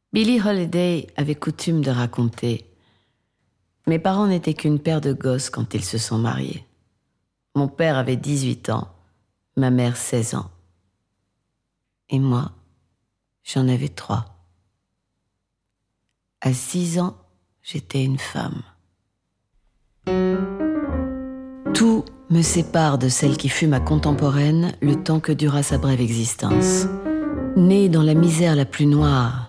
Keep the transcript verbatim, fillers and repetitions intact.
Billie Holiday avait coutume de raconter « Mes parents n'étaient qu'une paire de gosses quand ils se sont mariés. Mon père avait dix-huit ans, ma mère seize ans. Et moi, j'en avais trois. À six ans, j'étais une femme. Tout me sépare de celle qui fut ma contemporaine le temps que dura sa brève existence. Née dans la misère la plus noire